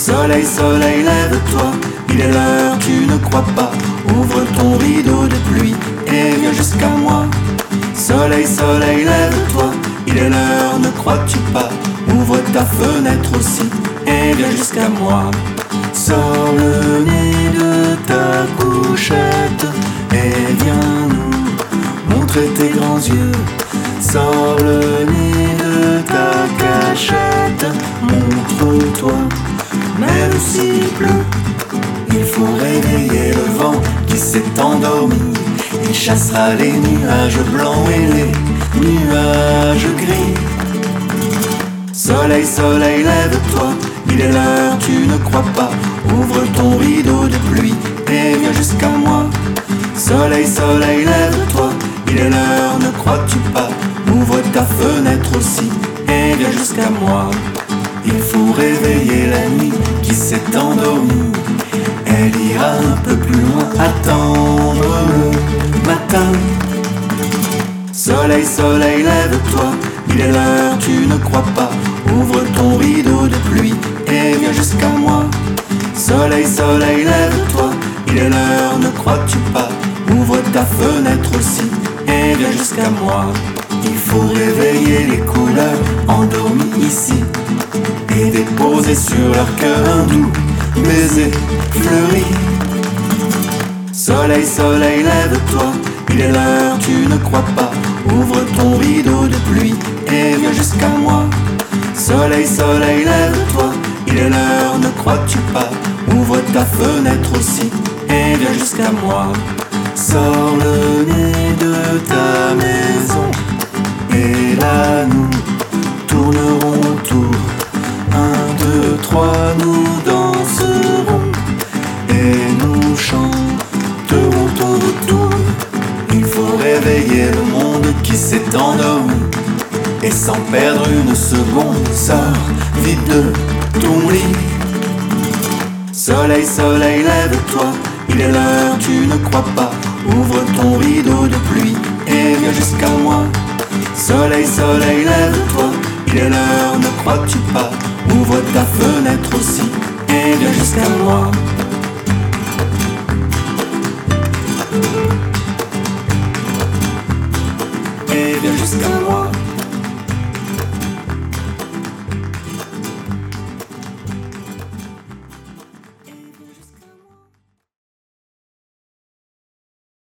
Soleil, soleil, lève-toi, il est l'heure, tu ne crois pas. Ouvre ton rideau de pluie et viens jusqu'à moi. Soleil, soleil, lève-toi, il est l'heure, ne crois-tu pas? Ouvre ta fenêtre aussi et viens jusqu'à moi. Sors le nez de ta couchette et viens nous montrer tes grands yeux. Sors le nez de ta cachette, montre-toi, même s'il pleut. Il faut réveiller le vent qui s'est endormi. Il chassera les nuages blancs et les nuages gris. Soleil, soleil, lève-toi, il est l'heure, tu ne crois pas. Ouvre ton rideau de pluie et viens jusqu'à moi. Soleil, soleil, lève-toi, il est l'heure, ne crois-tu pas? Ouvre ta fenêtre aussi et viens jusqu'à moi. Il faut réveiller la nuit qui s'est endormie. Elle ira un peu plus loin, attendre le matin. Soleil, soleil, lève-toi, il est l'heure, tu ne crois pas. Ouvre ton rideau de pluie et viens jusqu'à moi. Soleil, soleil, lève-toi, il est l'heure, ne crois-tu pas? Ouvre ta fenêtre aussi et viens jusqu'à moi. Il faut réveiller les couleurs endormies ici et déposer sur leur cœur un doux baiser fleuri. Soleil, soleil, lève-toi, il est l'heure, tu ne crois pas. Ouvre ton rideau de pluie et viens jusqu'à moi. Soleil, soleil, lève-toi, il est l'heure, ne crois-tu pas? Ouvre ta fenêtre aussi et viens jusqu'à moi. Sors le nez de ta maison et là nous tournerons autour. 1, 2, 3, nous danserons et nous chanterons autour. Il faut réveiller le monde qui s'est endormi. Et sans perdre une seconde, sors vite de ton lit. Soleil, soleil, lève-toi, il est l'heure, tu ne crois pas. Ouvre ton rideau de pluie et viens jusqu'à moi. Soleil, soleil, lève-toi, il est l'heure, ne crois-tu pas? Ouvre ta fenêtre aussi et viens jusqu'à moi. Et viens jusqu'à moi.